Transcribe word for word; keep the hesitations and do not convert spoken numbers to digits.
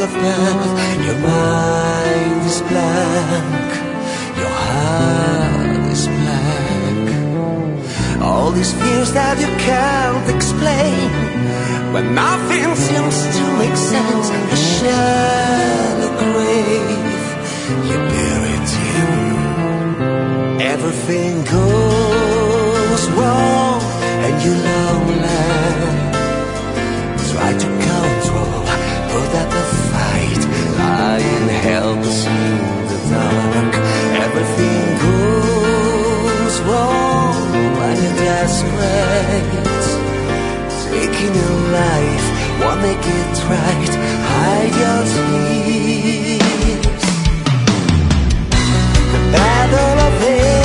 the path. Your mind is blank, your heart is black. All these fears that you can't explain, when nothing seems to make sense. A shallow grave you buried in. Everything goes wrong and you lonely. Try to control, put up a fight, lying helpless in the dark. Everything goes wrong when you're desperate. Taking your life, won't make it right. Hide your tears. The battle of hate